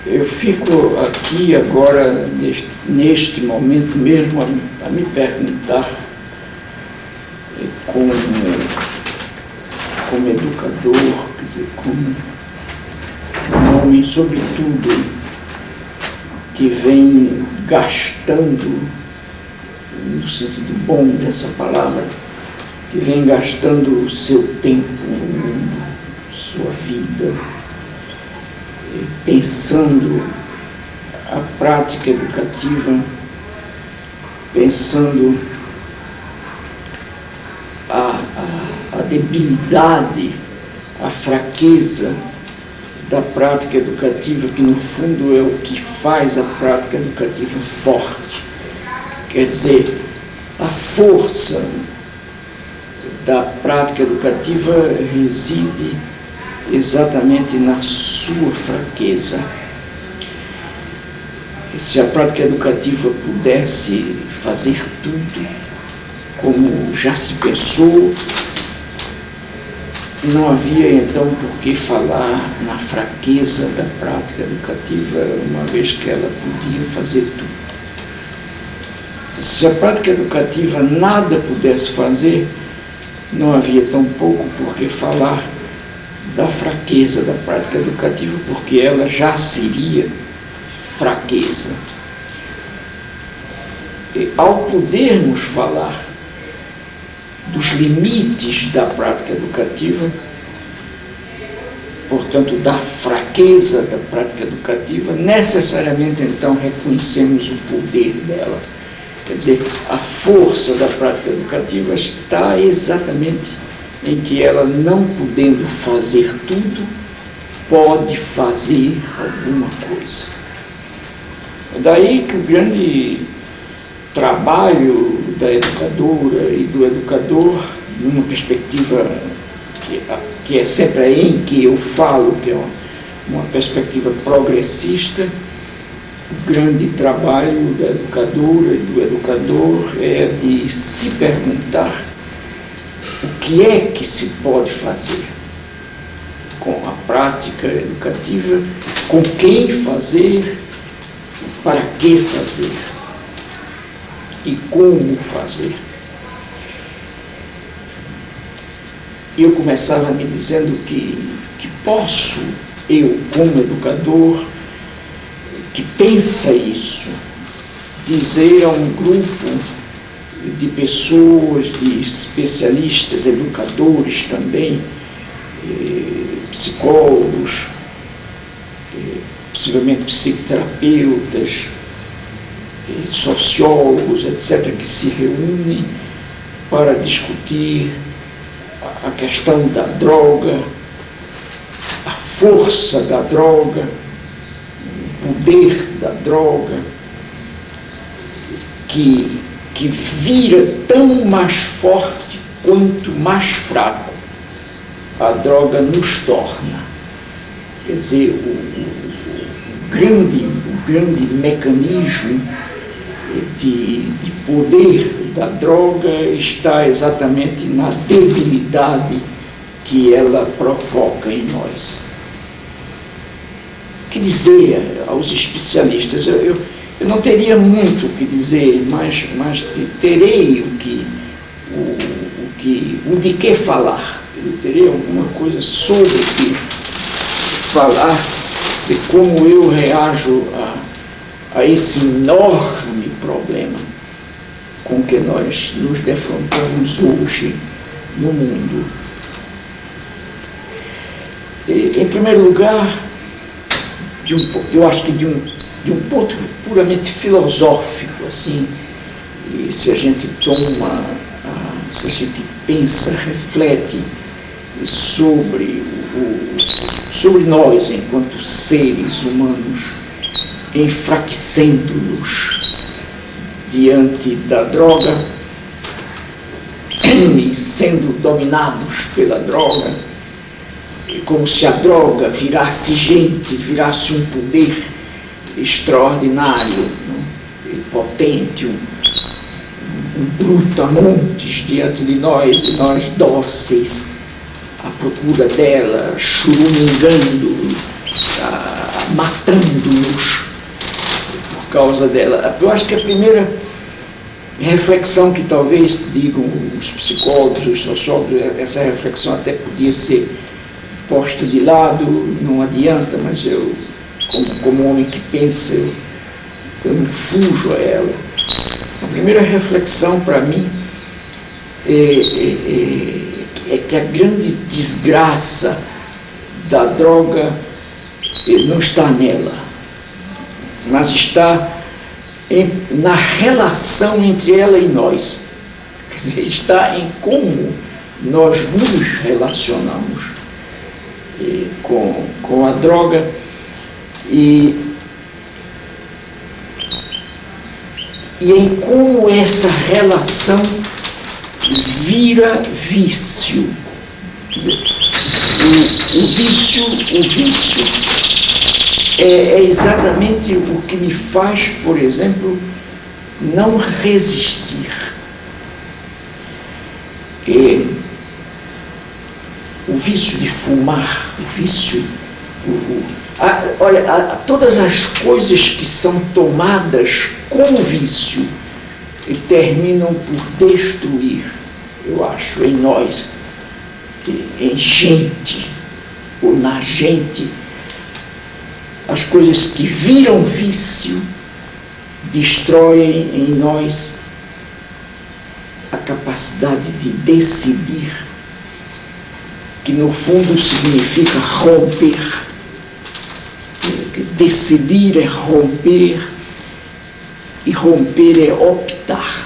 Eu fico aqui agora, neste momento mesmo, a me perguntar como educador, quer dizer, como um homem, sobretudo, que vem gastando, no sentido bom dessa palavra, que vem gastando o seu tempo no mundo, sua vida, pensando a prática educativa, pensando a debilidade, a fraqueza da prática educativa, que no fundo é o que faz a prática educativa forte. Quer dizer, a força da prática educativa reside exatamente na sua fraqueza. Se a prática educativa pudesse fazer tudo, como já se pensou, não havia então por que falar na fraqueza da prática educativa, uma vez que ela podia fazer tudo. Se a prática educativa nada pudesse fazer, não havia tão pouco por que falar da fraqueza da prática educativa, porque ela já seria fraqueza. E, ao podermos falar dos limites da prática educativa, portanto, da fraqueza da prática educativa, necessariamente, então, reconhecemos o poder dela. Quer dizer, a força da prática educativa está exatamente em que ela, não podendo fazer tudo, pode fazer alguma coisa. Daí que o grande trabalho da educadora e do educador, numa perspectiva que é sempre aí em que eu falo, que é uma perspectiva progressista, o grande trabalho da educadora e do educador é de se perguntar o que é que se pode fazer com a prática educativa, com quem fazer, para que fazer e como fazer. Eu começava me dizendo que posso, eu como educador, que pensa isso, dizer a um grupo de pessoas, de especialistas, educadores também, psicólogos, possivelmente psicoterapeutas, sociólogos, etc., que se reúnem para discutir a questão da droga, a força da droga, o poder da droga, que vira tão mais forte quanto mais fraco a droga nos torna. Quer dizer, o grande mecanismo de poder da droga está exatamente na debilidade que ela provoca em nós. O que dizer aos especialistas? Eu não teria muito o que dizer, mas terei o de que falar. Eu terei alguma coisa sobre o que falar, de como eu reajo a esse enorme problema com que nós nos defrontamos hoje no mundo. Em primeiro lugar, eu acho que de um ponto puramente filosófico, assim, e se a gente se a gente pensa, reflete sobre nós enquanto seres humanos, enfraquecendo-nos diante da droga e sendo dominados pela droga, como se a droga virasse gente, virasse um poder extraordinário, potente, um brutamontes diante de nós, e nós dóceis à procura dela, churumingando, matando-nos por causa dela. Eu acho que a primeira reflexão que talvez digam os psicólogos, os sociólogos, essa reflexão até podia ser posta de lado, não adianta, mas eu, como homem que pensa, eu não fujo a ela. A primeira reflexão para mim é que a grande desgraça da droga não está nela, mas está na relação entre ela e nós. Quer dizer, está em como nós nos relacionamos com a droga e em como essa relação vira vício. Quer dizer, o vício é exatamente o que me faz, por exemplo, não resistir. O vício de fumar, o vício... olha, todas as coisas que são tomadas com vício e terminam por destruir, eu acho, em nós, em gente, ou na gente, as coisas que viram vício destroem em nós a capacidade de decidir, que no fundo significa romper. Decidir é romper, e romper é optar.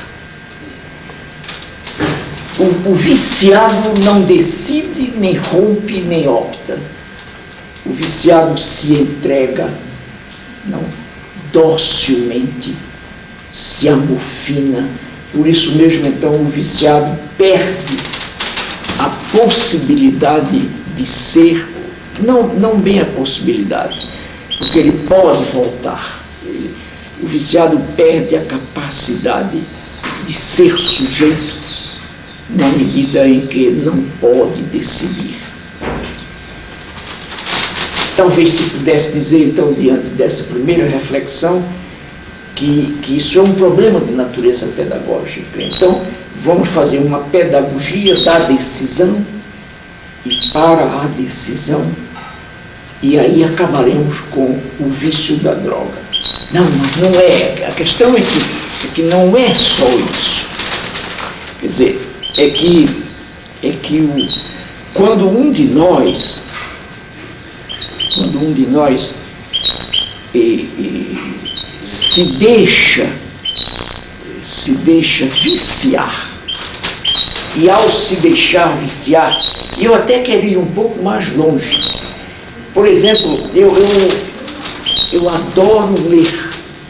O viciado não decide, nem rompe, nem opta. O viciado se entrega, não, docilmente, se amofina. Por isso mesmo, então, o viciado perde a possibilidade de ser, não bem a possibilidade, porque ele pode voltar. O viciado perde a capacidade de ser sujeito na medida em que não pode decidir. Talvez se pudesse dizer, então, diante dessa primeira reflexão, que isso é um problema de natureza pedagógica. Então, vamos fazer uma pedagogia da decisão e para a decisão, e aí acabaremos com o vício da droga. Não, mas não é. A questão é que não é só isso. Quer dizer, quando um de nós se deixa viciar, e ao se deixar viciar, eu até quero ir um pouco mais longe. Por exemplo, eu adoro ler.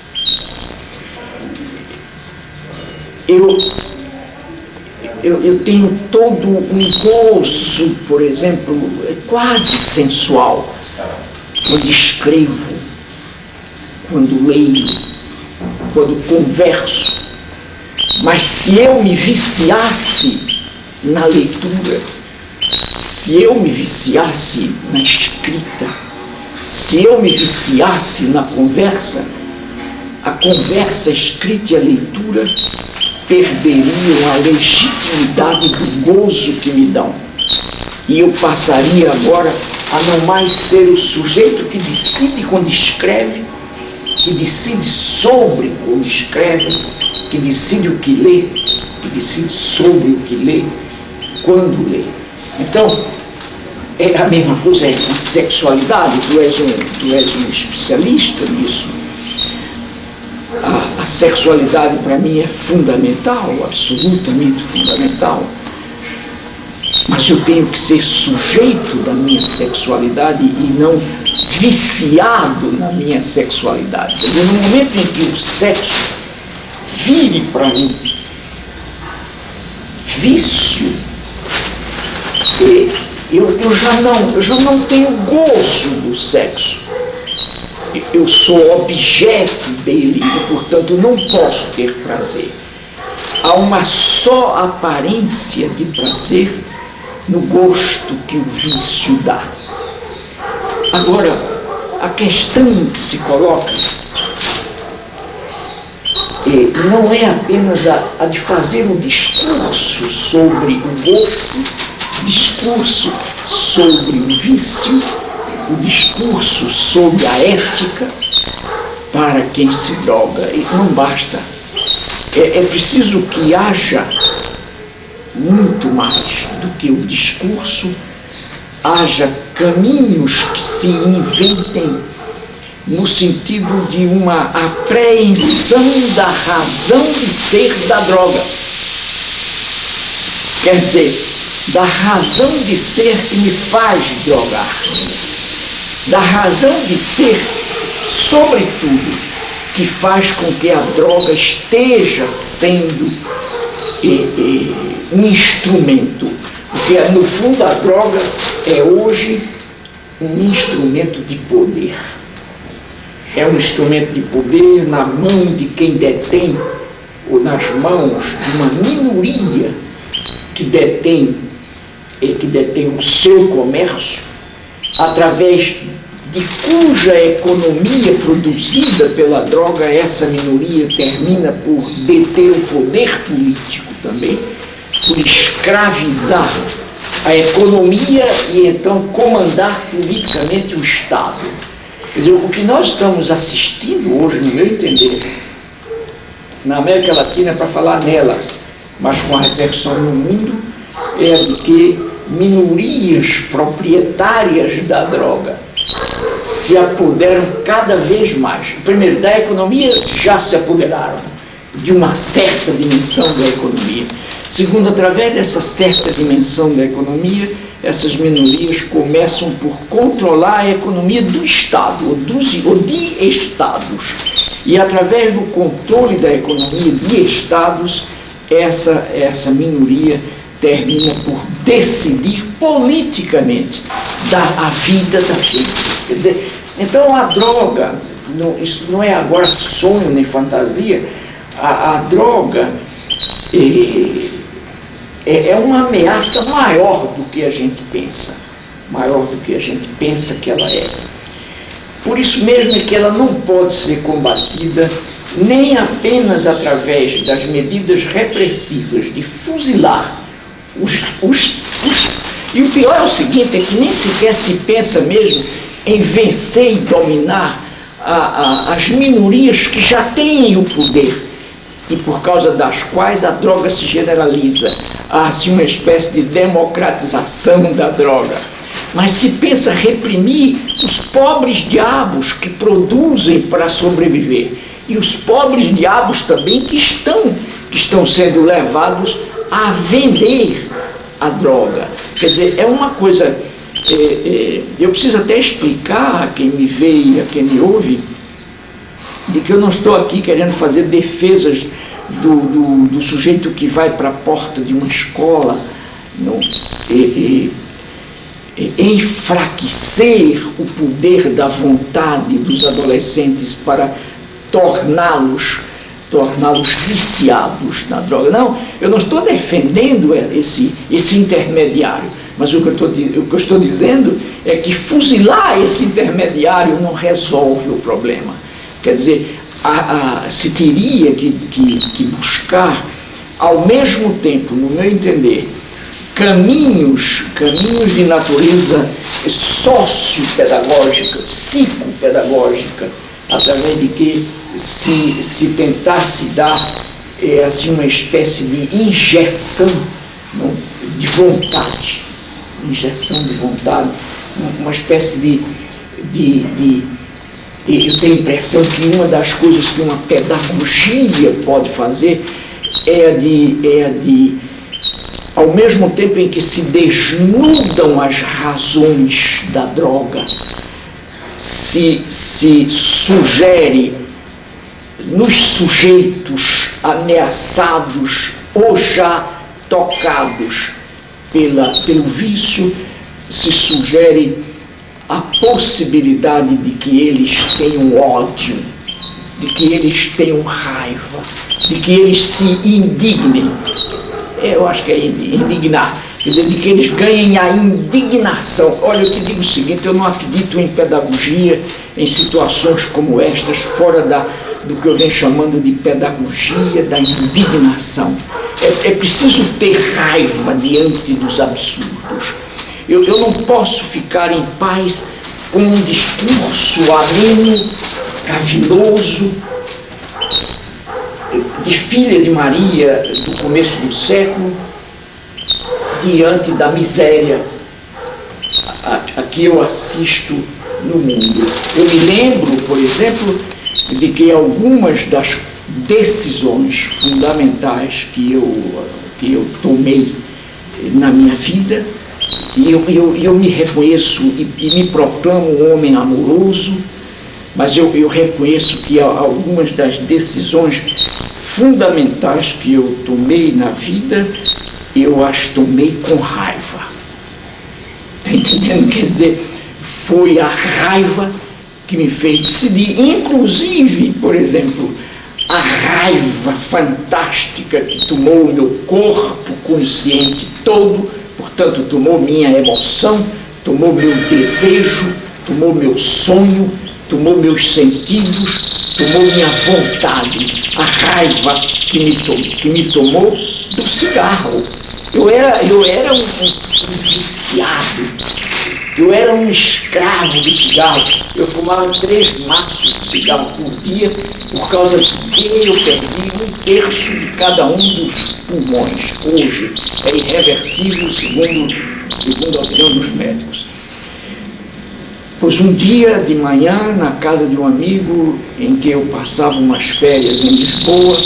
Eu tenho todo um gozo, por exemplo, quase sensual, quando escrevo, quando leio, quando converso. Mas se eu me viciasse na leitura, se eu me viciasse na escrita, se eu me viciasse na conversa, a conversa, a escrita e a leitura perderiam a legitimidade do gozo que me dão. E eu passaria agora a não mais ser o sujeito que decide quando escreve, que decide sobre como escreve, que decide o que lê, que decide sobre o que lê, quando lê. Então, é a mesma coisa com a sexualidade. Tu és um especialista nisso. A sexualidade para mim é fundamental, absolutamente fundamental. Mas eu tenho que ser sujeito da minha sexualidade e não viciado na minha sexualidade. Quer dizer, no momento em que o sexo vire para mim vício, eu já não tenho gozo do sexo. Eu sou objeto dele e, portanto, não posso ter prazer. Há uma só aparência de prazer no gosto que o vício dá. Agora, a questão que se coloca não é apenas a de fazer o discurso sobre o gosto, discurso sobre o vício, o discurso sobre a ética para quem se droga. E não basta. É preciso que haja muito mais do que o discurso, haja caminhos que se inventem no sentido de uma apreensão da razão de ser da droga. Quer dizer, da razão de ser que me faz drogar, da razão de ser, sobretudo, que faz com que a droga esteja sendo um instrumento, porque no fundo a droga é hoje um instrumento de poder. É um instrumento de poder na mão de quem detém, ou nas mãos de uma minoria que detém o seu comércio, através de cuja economia produzida pela droga essa minoria termina por deter o poder político também, por escravizar a economia e então comandar politicamente o Estado. Quer dizer, o que nós estamos assistindo hoje, no meu entender, na América Latina, para falar nela, mas com a repercussão no mundo, é de que minorias proprietárias da droga se apoderam cada vez mais. Primeiro, da economia já se apoderaram, de uma certa dimensão da economia. Segundo, através dessa certa dimensão da economia, essas minorias começam por controlar a economia do Estado, ou de Estados. E através do controle da economia de Estados, essa minoria termina por decidir politicamente a vida da gente. Quer dizer, então a droga, isso não é agora sonho nem fantasia, a droga é uma ameaça maior do que a gente pensa, que ela é. Por isso mesmo é que ela não pode ser combatida nem apenas através das medidas repressivas de fuzilar e o pior é o seguinte, é que nem sequer se pensa mesmo em vencer e dominar as minorias que já têm o poder e por causa das quais a droga se generaliza. Há assim uma espécie de democratização da droga. Mas se pensa reprimir os pobres diabos que produzem para sobreviver e os pobres diabos também que estão sendo levados a vender a droga. Quer dizer, é uma coisa... eu preciso até explicar a quem me vê e a quem me ouve de que eu não estou aqui querendo fazer defesas do sujeito que vai para a porta de uma escola, não, enfraquecer o poder da vontade dos adolescentes para torná-los viciados na droga. Não, eu não estou defendendo esse intermediário, mas o que eu estou dizendo é que fuzilar esse intermediário não resolve o problema. Quer dizer, se teria que buscar, ao mesmo tempo, no meu entender, caminhos de natureza sociopedagógica, psicopedagógica, através de que se tentasse dar assim, uma espécie de injeção, não, de vontade, uma espécie de eu tenho a impressão que uma das coisas que uma pedagogia pode fazer é de ao mesmo tempo em que se desnudam as razões da droga, se sugere nos sujeitos ameaçados ou já tocados pelo vício, se sugere a possibilidade de que eles tenham ódio, de que eles tenham raiva, de que eles se indignem. Eu acho que é indignar. quer dizer, de que eles ganhem a indignação. Olha, eu te digo o seguinte, eu não acredito em pedagogia em situações como estas, fora do que eu venho chamando de pedagogia da indignação. É preciso ter raiva diante dos absurdos. Eu não posso ficar em paz com um discurso ameno, caviloso, de filha de Maria do começo do século, diante da miséria a que eu assisto no mundo. Eu me lembro, por exemplo, de que algumas das decisões fundamentais que eu tomei na minha vida, e eu me reconheço e me proclamo um homem amoroso, mas eu reconheço que algumas das decisões fundamentais que eu tomei na vida, eu as tomei com raiva. Está entendendo? Quer dizer, foi a raiva que me fez decidir, inclusive, por exemplo, a raiva fantástica que tomou o meu corpo consciente todo, portanto, tomou minha emoção, tomou meu desejo, tomou meu sonho, tomou meus sentidos, tomou minha vontade, a raiva que me tomou do cigarro. Eu era um viciado, eu era um escravo do cigarro. Eu fumava 3 maços de cigarro por dia, por causa de que eu perdi 1/3 de cada um dos pulmões. Hoje é irreversível, segundo a opinião dos médicos. Pois um dia de manhã, na casa de um amigo, em que eu passava umas férias em Lisboa,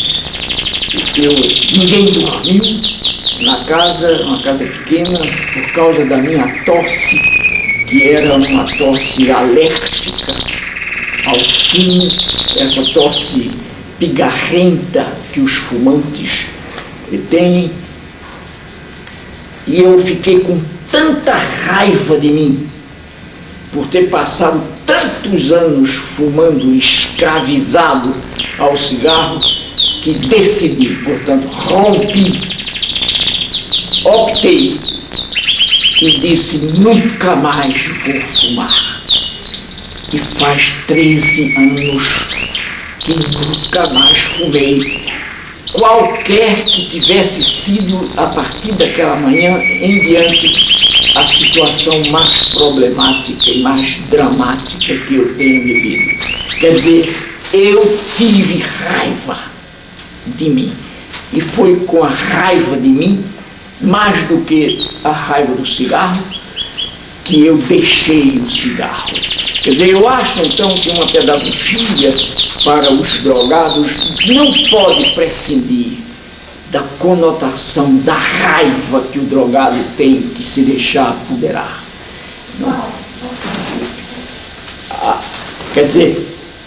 ninguém dormiu na casa, uma casa pequena, por causa da minha tosse, que era uma tosse alérgica ao fumo, essa tosse pigarrenta que os fumantes têm. E eu fiquei com tanta raiva de mim, por ter passado tantos anos fumando, escravizado ao cigarro, que decidi, portanto, rompi, optei e disse: nunca mais vou fumar. E faz 13 anos que nunca mais fumei. Qualquer que tivesse sido, a partir daquela manhã em diante, a situação mais problemática e mais dramática que eu tenho vivido. Quer dizer, eu tive raiva de mim. E foi com a raiva de mim, mais do que a raiva do cigarro, que eu deixei o cigarro. Quer dizer, eu acho então que uma pedagogia para os drogados não pode prescindir da conotação da raiva que o drogado tem que se deixar apoderar. Não. Quer dizer,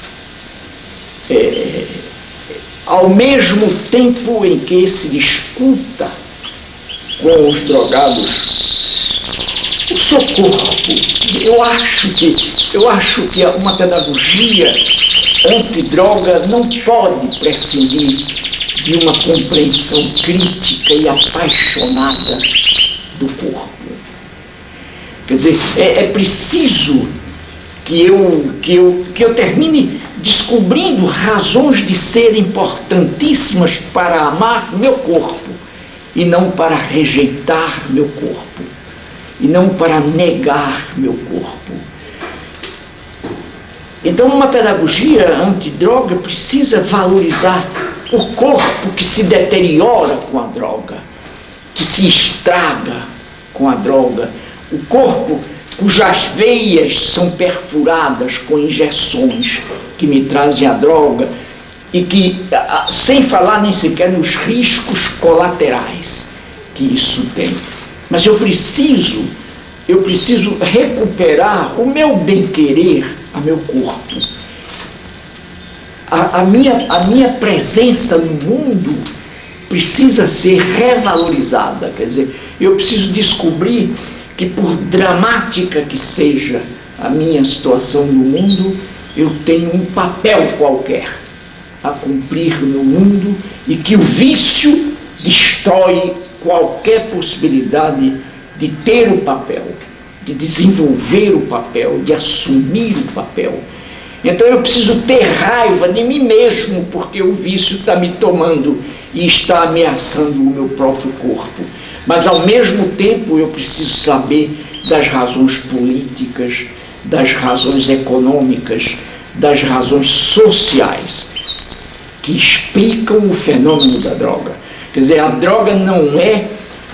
ao mesmo tempo em que se disputa com os drogados o seu corpo, eu acho que uma pedagogia antidroga não pode prescindir de uma compreensão crítica e apaixonada do corpo. Quer dizer, é preciso que eu termine descobrindo razões de ser importantíssimas para amar meu corpo e não para rejeitar meu corpo e não para negar meu corpo. Então, uma pedagogia antidroga precisa valorizar o corpo que se deteriora com a droga, que se estraga com a droga, o corpo cujas veias são perfuradas com injeções que me trazem a droga e que, sem falar nem sequer nos riscos colaterais que isso tem. Mas eu preciso recuperar o meu bem-querer a meu corpo. A minha presença no mundo precisa ser revalorizada. Quer dizer, eu preciso descobrir que, por dramática que seja a minha situação no mundo, eu tenho um papel qualquer a cumprir no mundo e que o vício destrói qualquer possibilidade de ter o papel, de desenvolver o papel, de assumir o papel. Então eu preciso ter raiva de mim mesmo, porque o vício está me tomando e está ameaçando o meu próprio corpo. Mas ao mesmo tempo eu preciso saber das razões políticas, das razões econômicas, das razões sociais que explicam o fenômeno da droga. Quer dizer, a droga não é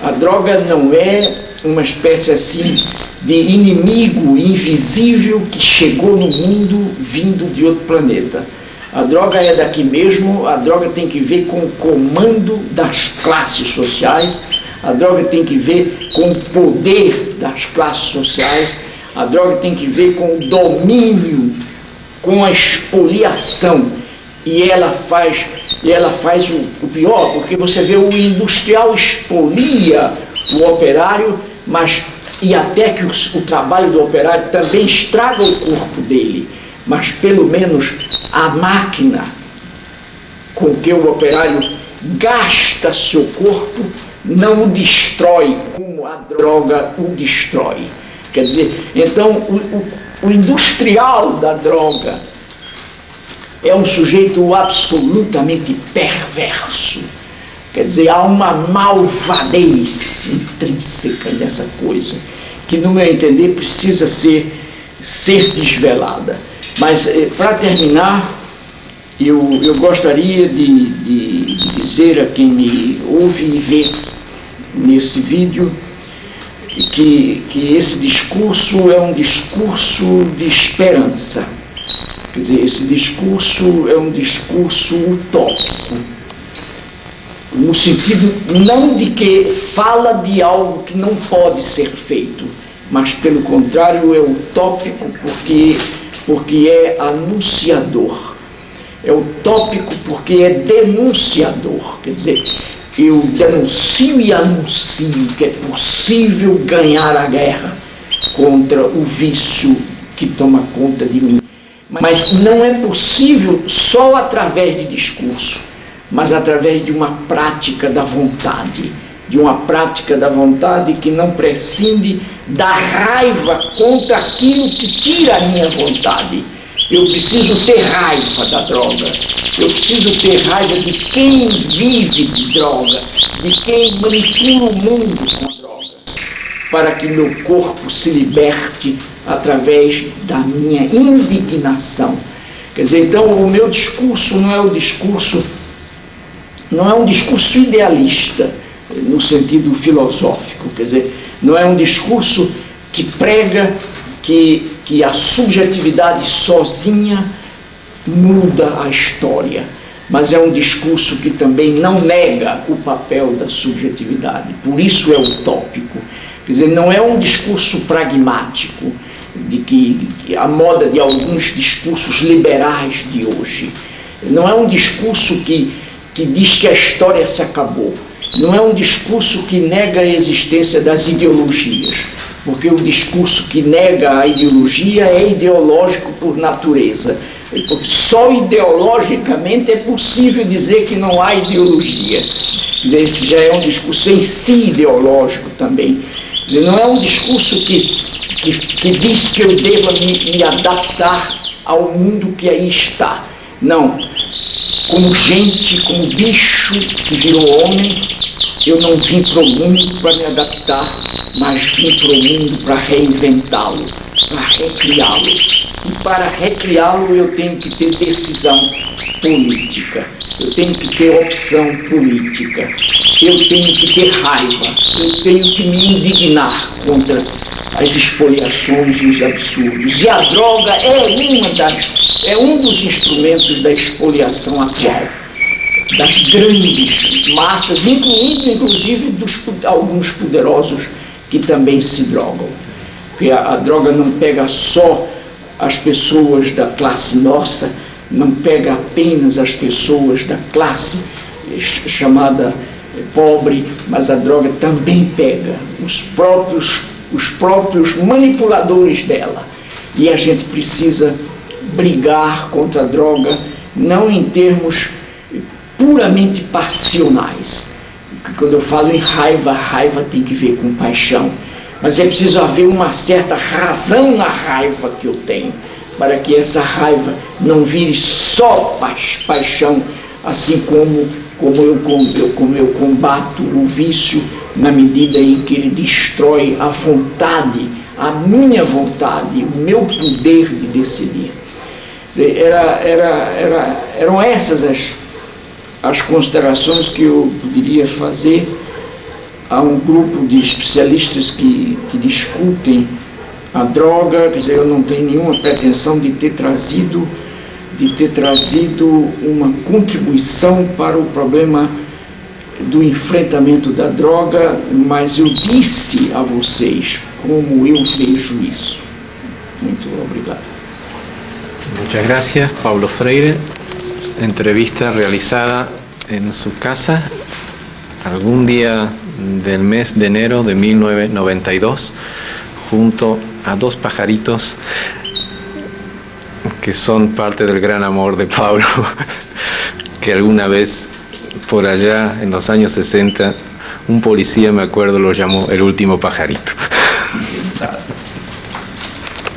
uma espécie assim de inimigo invisível que chegou no mundo vindo de outro planeta. A droga é daqui mesmo, a droga tem que ver com o comando das classes sociais, a droga tem que ver com o poder das classes sociais, a droga tem que ver com o domínio, com a expoliação, e ela faz o pior, porque você vê o industrial expolia o operário, e até que o trabalho do operário também estraga o corpo dele, mas pelo menos a máquina com que o operário gasta seu corpo não o destrói como a droga o destrói. Quer dizer, então o industrial da droga é um sujeito absolutamente perverso. Quer dizer, há uma malvadez intrínseca nessa coisa, que no meu entender precisa ser desvelada. Mas, para terminar, eu gostaria de dizer a quem me ouve e vê nesse vídeo que esse discurso é um discurso de esperança. Quer dizer, esse discurso é um discurso utópico, no sentido não de que fala de algo que não pode ser feito, mas pelo contrário é utópico porque é anunciador. É utópico porque é denunciador. Quer dizer, eu denuncio e anuncio que é possível ganhar a guerra contra o vício que toma conta de mim. Mas não é possível só através de discurso, mas através de uma prática da vontade, que não prescinde da raiva contra aquilo que tira a minha vontade. Eu preciso ter raiva da droga, eu preciso ter raiva de quem vive de droga, de quem manipula o mundo com a droga, para que meu corpo se liberte através da minha indignação. Quer dizer, então o meu discurso não é um discurso idealista, no sentido filosófico, quer dizer, não é um discurso que prega que a subjetividade sozinha muda a história, mas é um discurso que também não nega o papel da subjetividade, por isso é utópico. Quer dizer, não é um discurso pragmático, de que a moda de alguns discursos liberais de hoje. Não é um discurso que diz que a história se acabou. Não é um discurso que nega a existência das ideologias, porque o discurso que nega a ideologia é ideológico por natureza. Porque só ideologicamente é possível dizer que não há ideologia. Esse já é um discurso em si ideológico também. Não é um discurso que diz que eu deva me adaptar ao mundo que aí está. Não. Como gente, como bicho que virou homem, eu não vim para o mundo para me adaptar, mas vim para o mundo para reinventá-lo, para recriá-lo. E para recriá-lo eu tenho que ter decisão política, eu tenho que ter opção política, eu tenho que ter raiva, eu tenho que me indignar contra as expoliações e os absurdos. E a droga é um dos instrumentos da expoliação atual, das grandes massas, incluindo inclusive alguns poderosos que também se drogam. Porque a droga não pega só as pessoas da classe nossa, não pega apenas as pessoas da classe chamada pobre, mas a droga também pega os próprios manipuladores dela. E a gente precisa brigar contra a droga, não em termos puramente passionais, quando eu falo em raiva, raiva tem que ver com paixão. Mas é preciso haver uma certa razão na raiva que eu tenho, para que essa raiva não vire só paixão, assim como eu combato o vício na medida em que ele destrói a vontade, a minha vontade, o meu poder de decidir. Quer dizer, eram essas as considerações que eu poderia fazer a um grupo de especialistas que discutem a droga. Quer dizer, eu não tenho nenhuma pretensão de ter trazido uma contribuição para o problema do enfrentamento da droga, mas eu disse a vocês como eu vejo isso. Muito obrigado. Muchas gracias, Paulo Freire. Entrevista realizada en su casa algún día del mes de enero de 1992, junto a dos pajaritos que son parte del gran amor de Paulo, que alguna vez por allá en los años 60 un policía, me acuerdo, lo llamó el último pajarito. Exato.